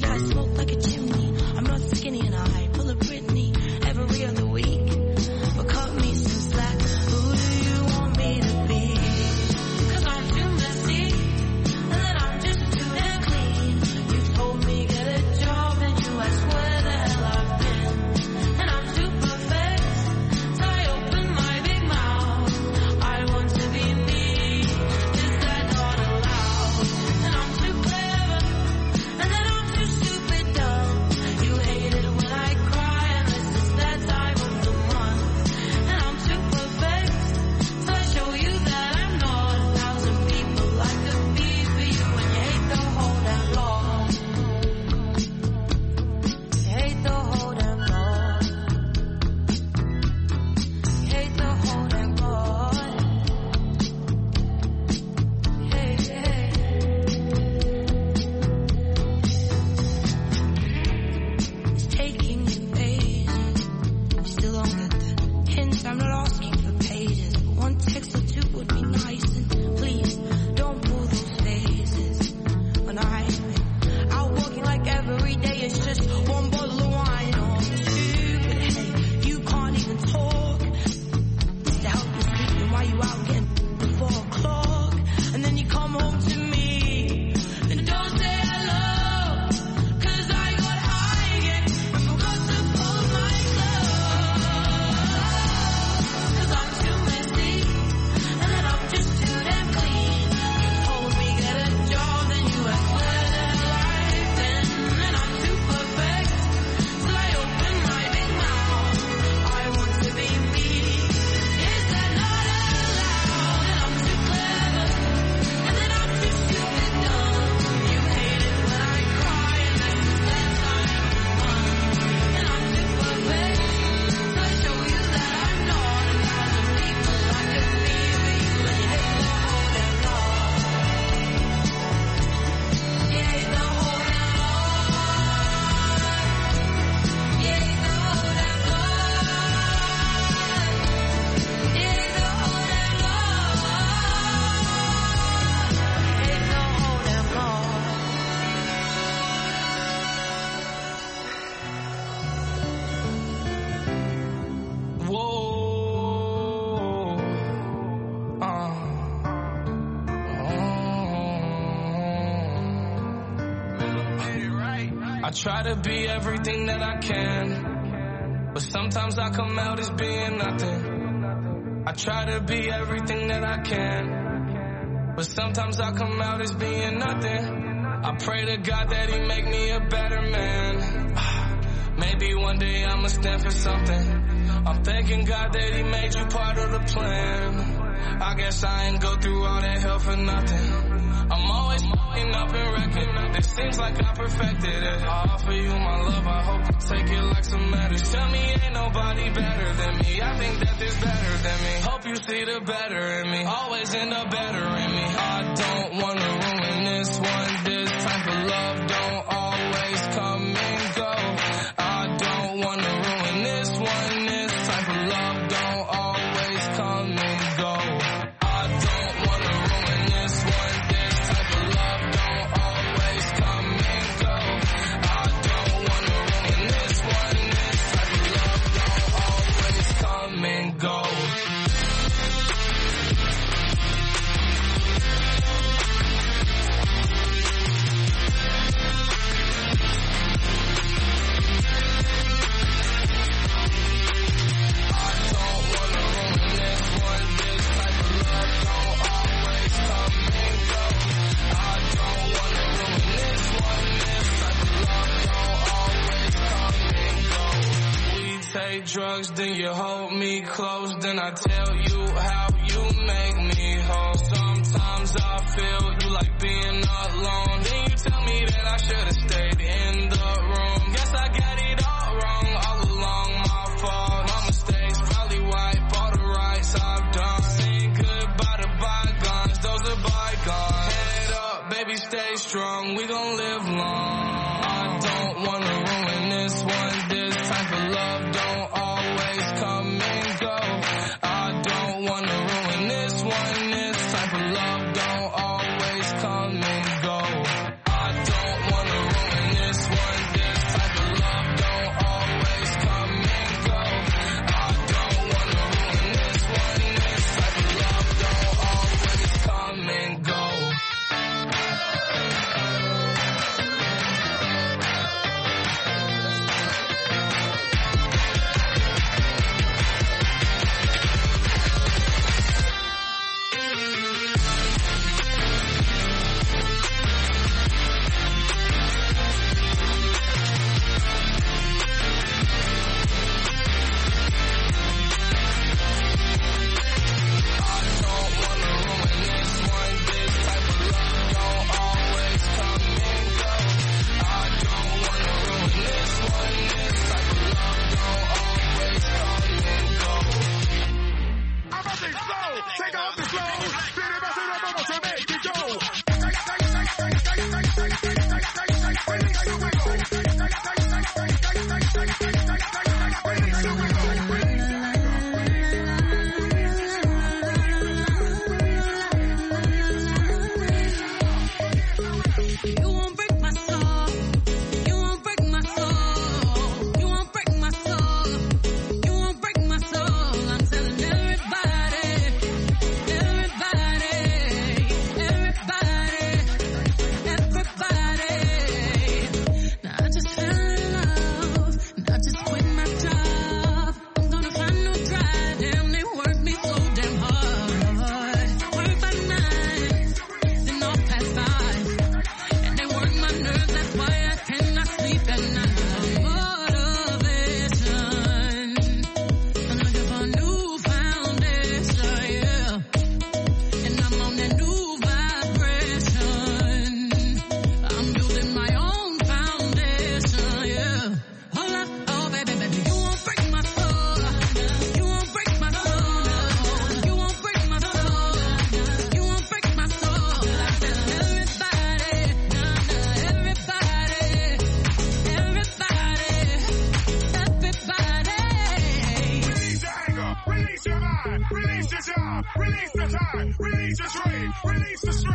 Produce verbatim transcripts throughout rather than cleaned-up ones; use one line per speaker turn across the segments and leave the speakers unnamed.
I smoke like a chimney. I'm not skinny and I pull a Britney every other week. But cut me some slack. Who do you want me to be? Cause I'm too messy, and then I'm just too damn clean. You told me get a job and you asked where the hell I've been. And I'm too perfect, so I open my big mouth. I want to be me, is that not allowed? And I'm too clever, and then I'm too stupid dumb. You hate it when I cry, and this is that time of the month. And I'm too perfect, so I show you that I'm not a thousand people I could be for you. And you hate the whole damn lot. You hate the whole damn lot. You hate the whole damn lot. Hey, hey. It's taking me pages. Still don't get the hint. I'm not asking for pages. One text or two would be nice. And please don't pull those faces. When I'm out walking like every day, it's just one bottle of wine or two. But hey, you can't even talk. Just to help you sleep, and why you out getting at four o'clock? And then you come home to me and don't say hello. Cause I got high again and forgot to pull my clothes. Cause I'm too messy, and then I'm just too damn clean. You told me get a job, then you asked where the hell I've been. And I'm too perfect, so I open my big mouth. I want to be me, is that not allowed? And I'm too clever, and then I'm too stupid dumb. You hate it when I cry, and this is that time of month. And I'm too perfect, so I show you that I'm not a thousand people I could be for you. And you hate the whole damn lot. You hate the whole damn lot. You hate the whole damn lot. You hate the whole damn lot. You hate the whole damn lot.
Whoa. Uh. I try to be everything that I can, but sometimes I come out as being nothing. I try to be everything that I can, but sometimes I come out as being nothing. I pray to God that he make me a better man. Maybe one day I'ma stand for something. I'm thanking God that he made you part of the plan. I guess I ain't go through all that hell for nothing. I'm always f***ing up and wrecking. It seems like I perfected it. I offer you my love, I hope you take it like some medicine. Tell me ain't nobody better than me. I think that there's better than me. Hope you see the better in me. Always end up better in me. I don't wanna ruin this one. This type of love don't always come and go. I don't wanna ruin this one. This type of love don't always come and go. I don't wanna ruin this one. This type of love don't always come and go. I don't wanna ruin this one. This type of love don't always come and go. Take drugs, then you hold me close, then I tell you how you make me whole. Sometimes I feel you like being alone, then you tell me that I should've stayed in the room. Guess I got it all wrong, all along my fault. My mistakes probably wipe all the rights I've done. Saying goodbye to bygones, those are bygones. Head up, baby, stay strong, we gon' live long. I don't wanna ruin this one. This type of love don't always come and go. I don't wanna ruin this one. This type of love don't always come and go. I don't wanna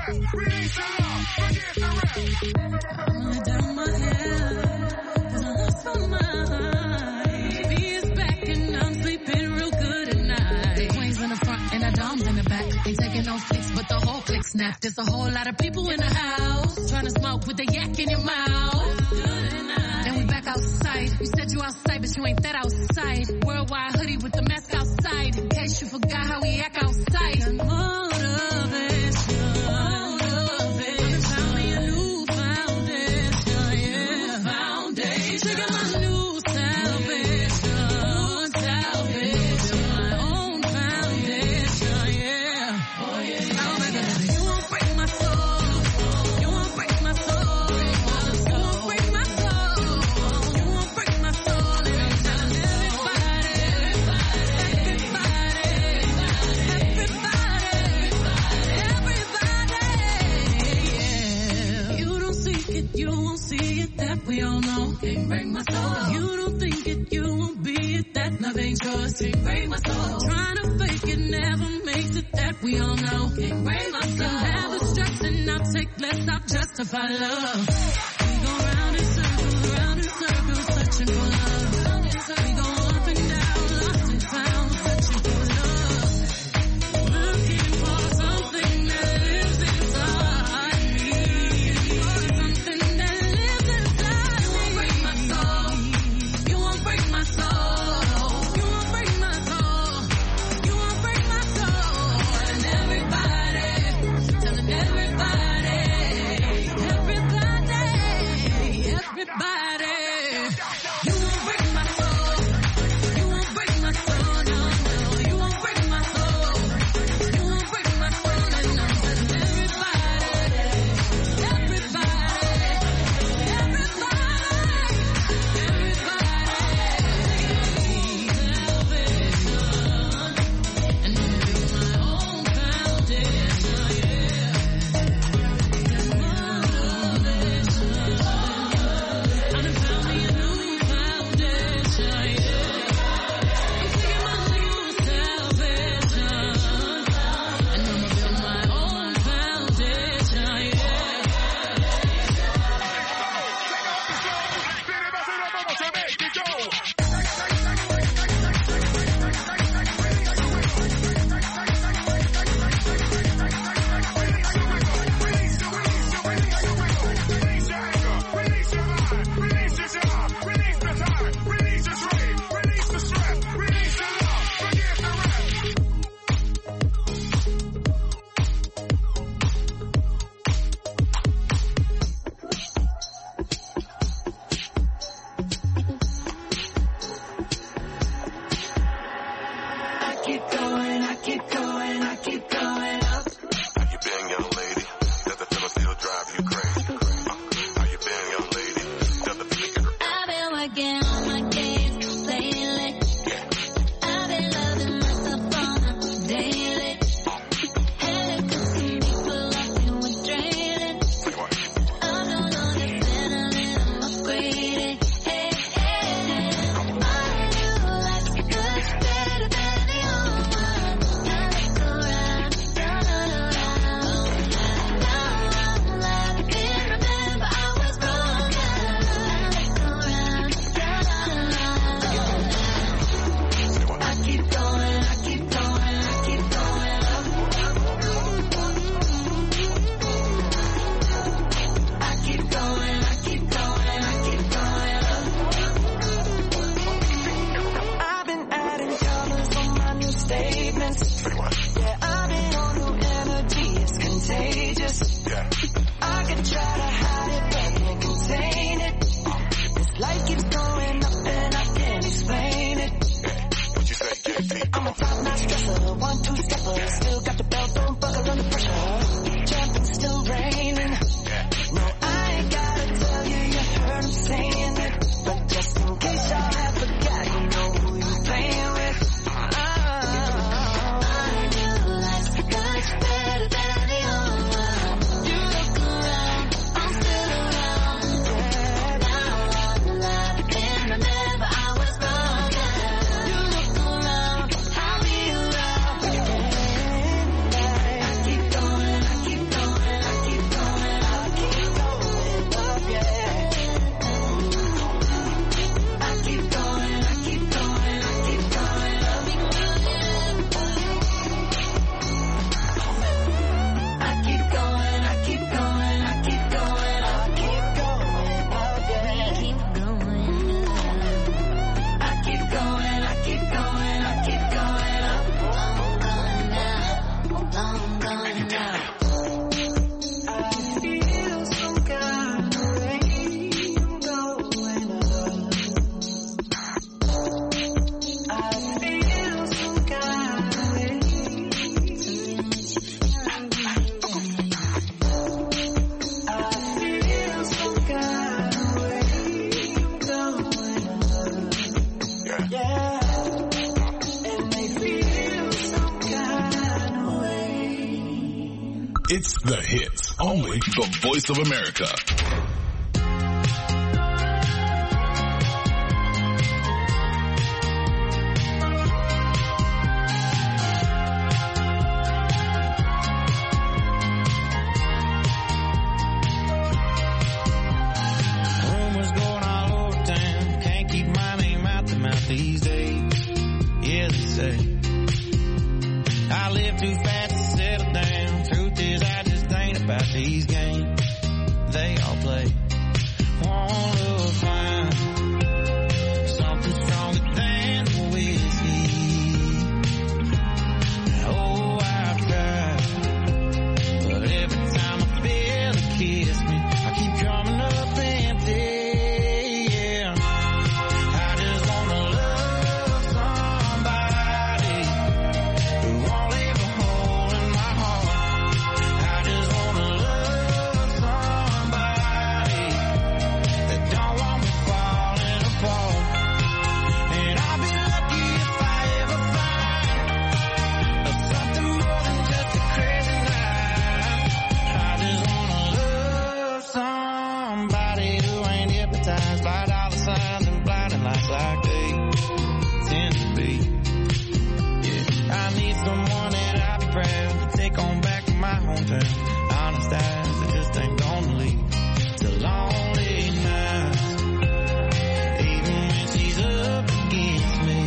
Snap. There's a whole lot of people in the house trying to smoke with the yak in your mouth. Then we back outside. You said you outside, but you ain't that outside. Worldwide hoodie with the mask outside. In case you forgot how we act outside. Motivation, motivation. Found me a new foundation, yeah. Foundation. Taking my new salvation, salvation. My own foundation, yeah. Oh yeah. We all know, can't break my soul. You don't think it, you won't be it. That love ain't yours, can't break my soul. Trying to fake it never makes it. That we all know, can't break my soul. Have a stress and I'll take less. I'll justify love. We go round in circles, round in circles, searching for love. We go up and down, lost and found, searching for love. Looking for something that lives inside me. Something that lives inside. You won't break my soul. You won't break my soul. You won't break my soul. You won't break my soul. And everybody, telling everybody, everybody, everybody. You won't break my soul. You won't break my soul. No, no. You won't break my soul. You won't break my soul. And I'm telling everybody, everybody, everybody, everybody. And I'm building my own foundation, yeah. I done found me a new foundation, yeah. I'm taking my new salvation, and I'ma build my own foundation, yeah. I keep going, I keep going, I keep going up.
How you been, young lady? Does the feeling still drive you crazy? How you been, young lady? Does the feeling get
I've been working on my games lately. I've been loving myself on a daily. Had a good some people like me were draining. I'm no longer settling, I'm upgrading. Hey, hey, hey. All you like is better than the old one. Now look around, turn around. Now I'm like, can't remember I was wrong. Now look around, turn around. I keep going, I keep going, I keep going up. I keep going, I keep going, I keep going up.
I've been adding colors on my new statements. Yeah, I've been on new energy, it's contagious.
Yeah.
I could try to hide it, but can't contain it. This light keeps going up and I can't explain it.
What you say, J T?
I'm a top-notch dresser, one-two stepper. Still got the belt, don't buckle under pressure. Jumping, still raining. No, I ain't gotta tell you, you heard him saying it. But just in case y'all have forgot, you know who you playing with. Ah.
My new life's much better than the old one. You look around, I'm still around. Now I'm alive, can't remember I was wrong. You look around, I'll be around.
It's The Hits, only the Voice of America.
Rumors going all over town, can't keep my name out the mouth these days. Yeah, they say I live too fast to settle down. Truth is, I just ain't about these games they all play. Won't look fine, something stronger than the whiskey. Oh, I've tried, but every time I feel a kiss me, I keep coming up empty. Yeah, I just wanna love somebody who won't leave a hole in my heart. I just wanna love somebody that don't want me falling apart. And I'll be lucky if I ever find something more than just a crazy night. I just wanna love somebody who ain't hypnotized by dollar signs and blinding lights like they tend to be. Yeah, I need someone that I'll be proud to take on back to my hometown. Honest eyes that just ain't gonna leave to lonely nights, even when she's up against me.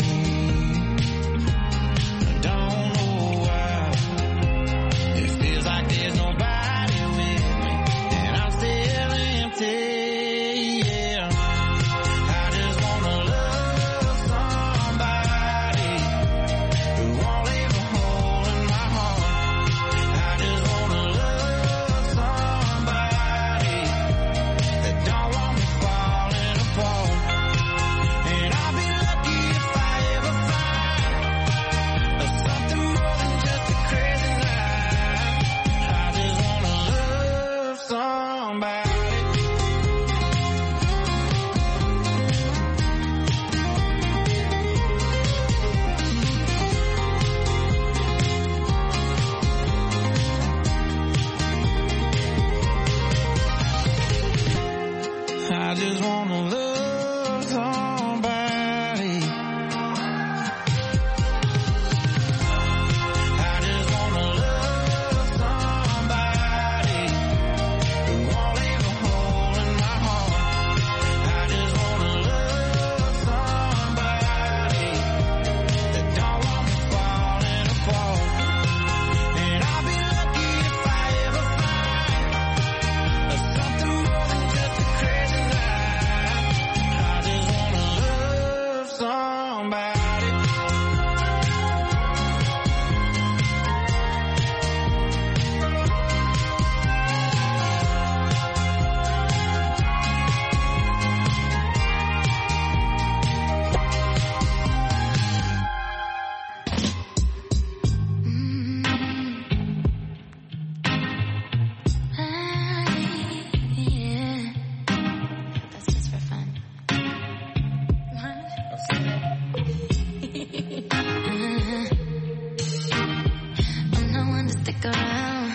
I don't know why it feels like there's nobody with me, and I'm still empty. Yeah, I just wanna love somebody who won't leave a hole in my heart. I just wanna love somebody that don't want me falling apart. And I'll be lucky if I ever find something more than just a crazy night. I just wanna love somebody. I just wanna love somebody. I just wanna love somebody who won't leave a hole in my heart. I just wanna love somebody that don't want me falling apart. And I'll be lucky if I ever find something more than just a crazy night. I just wanna love somebody.
Yeah. That's just for fun. I'm not one to stick around.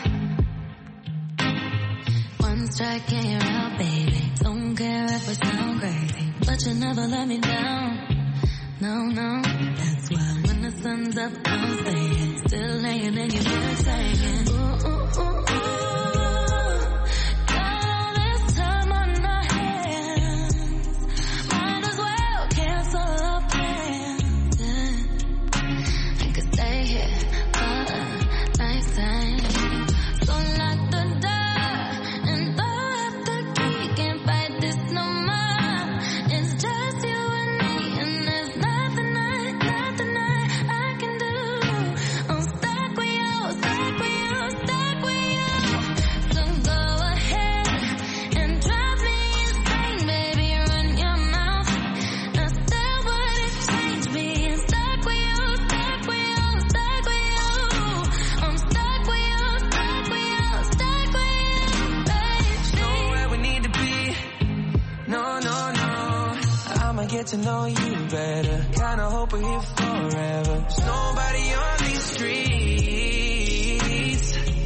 One strike and you're out, baby. Don't care if I sound crazy, but you never let me down. No, no, that's why when the sun's up, I'm staying. Still laying in your bed saying, ooh, ooh, ooh, ooh. Got all this time on our hands. Might as well cancel our plans. Yeah. I could stay here for a lifetime. So lock the door and throw out the key. Can't fight this no more. It's just you and me, and there's nothing I, nothing I, I can do. I'm stuck with you, stuck with you, stuck with you. So go ahead and drive me insane, baby. Run your mouth. I still wouldn't change being stuck with you, stuck with you, stuck with you. I'm stuck with you, stuck with you, stuck with you, baby.
Nowhere we need to be. No, no, no. I'ma get to know you better. Kinda hope we're here forever. There's nobody on these streets. If it's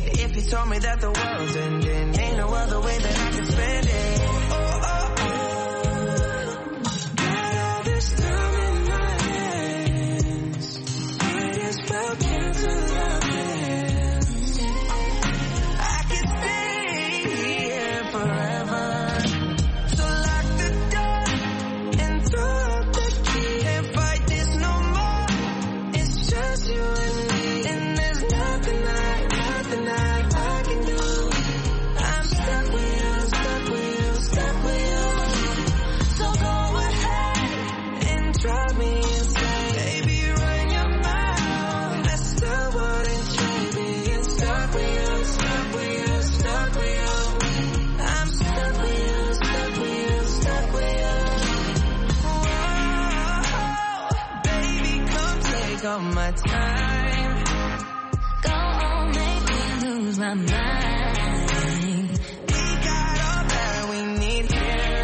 told me that the world's ending. Ain't no other way that I can spend it. Oh, oh, oh. Got all this time in my hands. I just felt cancer loving. I could stay here forever. So lock the door and throw out the key. Can't fight this no more. It's just you and me. And there's nothing I, nothing I, I can do. I'm stuck with you, stuck with you, stuck with you. So go ahead and drive me insane. Baby, run your mouth. That's still what it's being stuck with you, stuck with you, stuck with you. I'm stuck with you, stuck with you, stuck with you. Whoa, baby, come take all my time.
Go on, make me lose my mind.
We got all that we need here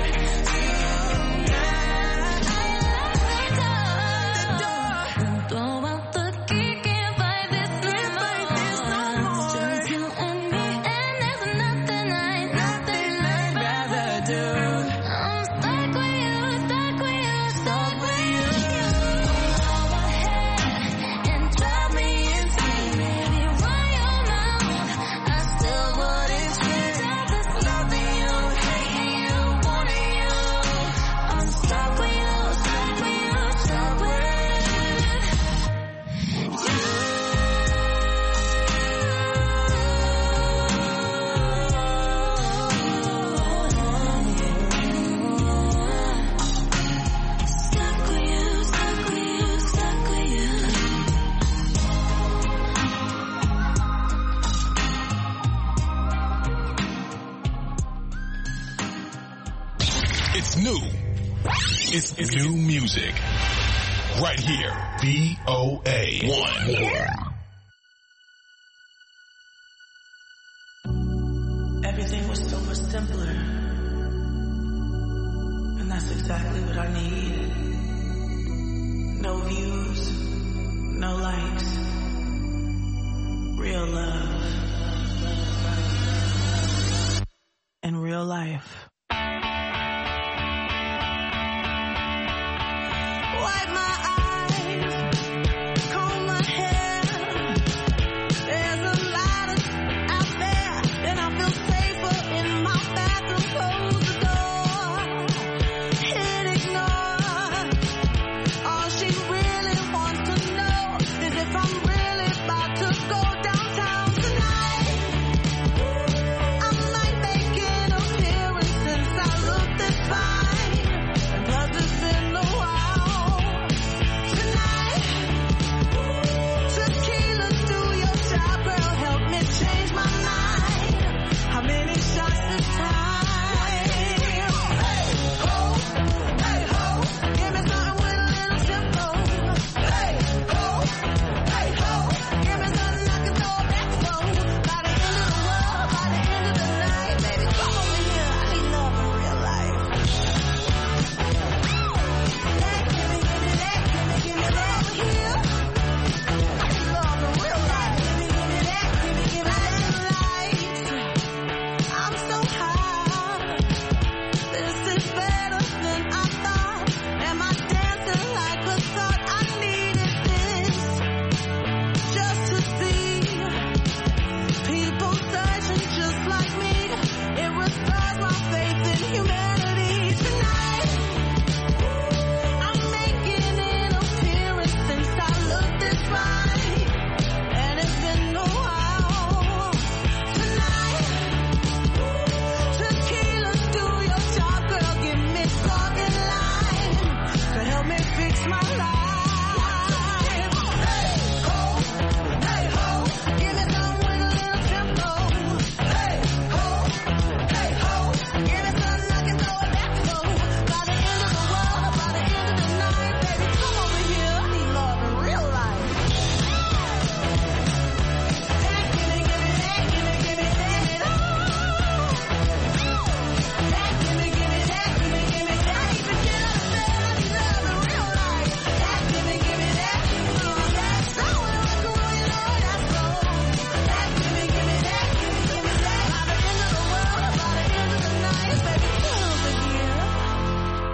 tonight.
Throw out the key, can't fight this no more. It's just you and me, and there's nothing I, nothing I'd rather do. I'm stuck with you, stuck with you, stuck with you. Go ahead and drive me insane, baby, run your mouth. I still wouldn't change. There's nothing you, hating you, wanting you. I'm stuck with you, stuck with you, stuck with you. Stuck with you, stuck with you, stuck with you.
It's new. It's, it's new music. Right here. V O A one.
Everything was so much simpler. And that's exactly what I need. No views, no likes. Real love. In real life. Wipe my eyes, comb my hair. There's a lot of out there, and I feel safer in my bathroom. Close the door, hit ignore. All she really wants to know is if I'm really about to go downtown tonight. I might make an appearance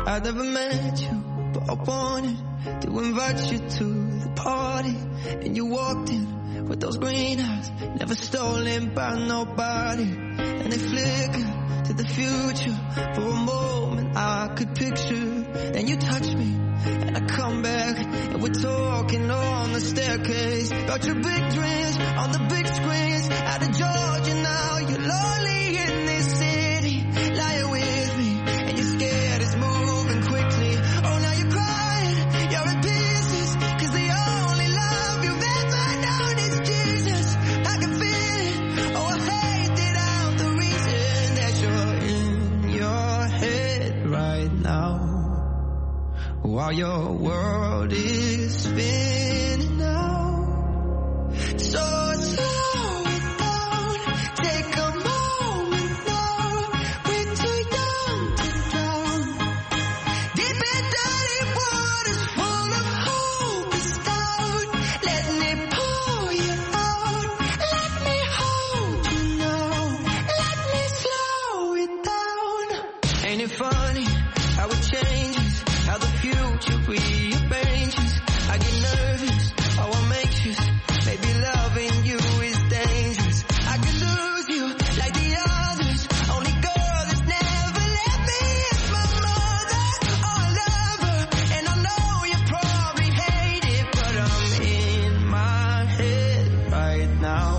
I never met you, but I wanted to invite you to the party. And you walked in with those green eyes, never stolen by nobody. And they flickered to the future. For a moment I could picture. Then you touch me, and I come back, and we're talking on the staircase about your big dreams on the big screens. Out of Georgia now, you're lonely in this city, lying with me, and you're scared it's moving quickly. Oh, now you're crying, you're in pieces, cause the only love you've ever known is Jesus. I can feel it, oh, I hate that I'm the reason that you're in your head right now, while your world is spinning now. So slow it down, take a moment now. We're too young to drown. Deep in dirty waters full of hope is down. Let me pull you out. Let me hold you now. Let me slow it down. Ain't it funny how it changes, how the future rearranges? I get nervous, oh I'm anxious. Maybe loving you is dangerous. I could lose you like the others. Only girl that's never left me is my mother. Oh, I love her, and I know you probably hate it, but I'm in my head right now.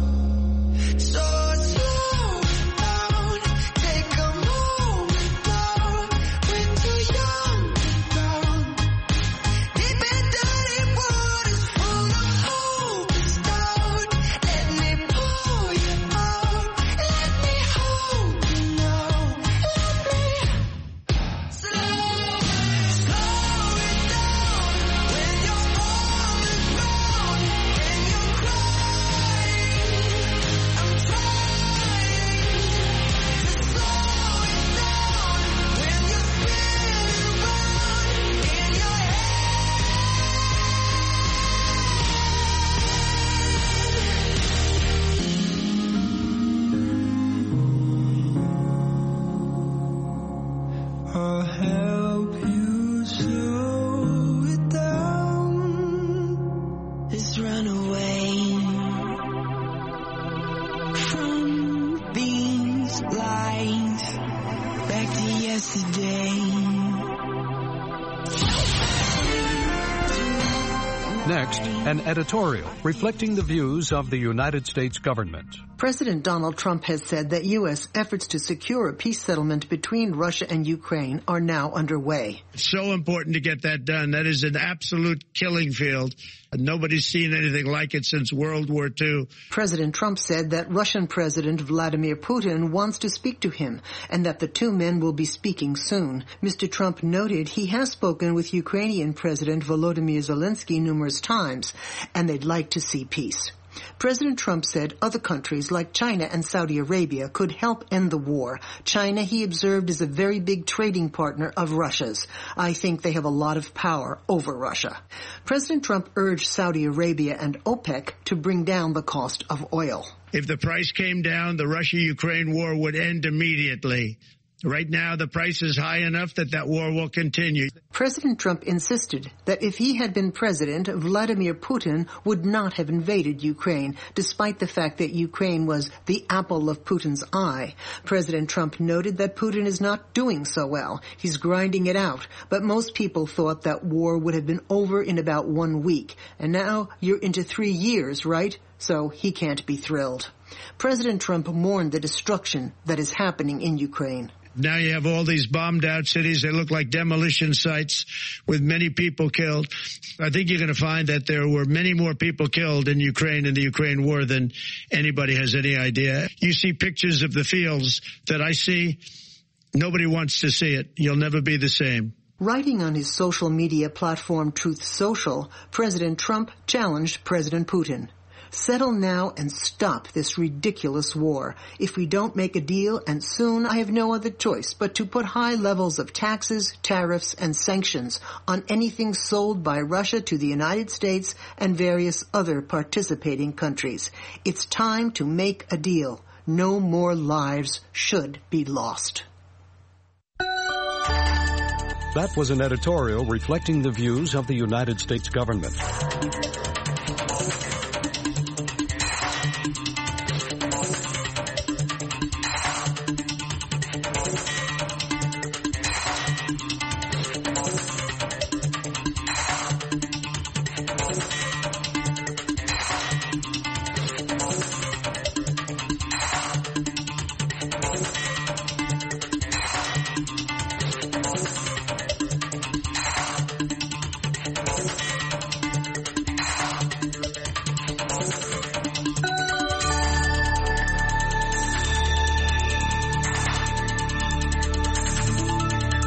So slow down, take a moment now. We're too young to drown. Deep in dirty waters full of hope is down. Let me pull you out. Let me hold you now. Let me slow, slow it down. When your arm is round and you're crying, I'm trying to slow it down. When you're spinning around in your I'll help you slow it down. Let's run away from these lies back to yesterday.
Next, an editorial reflecting the views of the United States government.
President Donald Trump has said that U S efforts to secure a peace settlement between Russia and Ukraine are now underway.
It's so important to get that done. That is an absolute killing field. Nobody's seen anything like it since World War Two.
President Trump said that Russian President Vladimir Putin wants to speak to him and that the two men will be speaking soon. Mister Trump noted he has spoken with Ukrainian President Volodymyr Zelensky numerous times and they'd like to see peace. President Trump said other countries like China and Saudi Arabia could help end the war. China, he observed, is a very big trading partner of Russia's. I think they have a lot of power over Russia. President Trump urged Saudi Arabia and OPEC to bring down the cost of oil.
If the price came down, the Russia-Ukraine war would end immediately. Right now, the price is high enough that that war will continue.
President Trump insisted that if he had been president, Vladimir Putin would not have invaded Ukraine, despite the fact that Ukraine was the apple of Putin's eye. President Trump noted that Putin is not doing so well. He's grinding it out. But most people thought that war would have been over in about one week. And now you're into three years, right? So he can't be thrilled. President Trump mourned the destruction that is happening in Ukraine.
Now you have all these bombed out cities. They look like demolition sites with many people killed. I think you're going to find that there were many more people killed in Ukraine in the Ukraine war than anybody has any idea. You see pictures of the fields that I see. Nobody wants to see it. You'll never be the same.
Writing on his social media platform Truth Social, President Trump challenged President Putin. Settle now and stop this ridiculous war. If we don't make a deal, and soon, I have no other choice but to put high levels of taxes, tariffs, and sanctions on anything sold by Russia to the United States and various other participating countries. It's time to make a deal. No more lives should be lost.
That was an editorial reflecting the views of the United States government.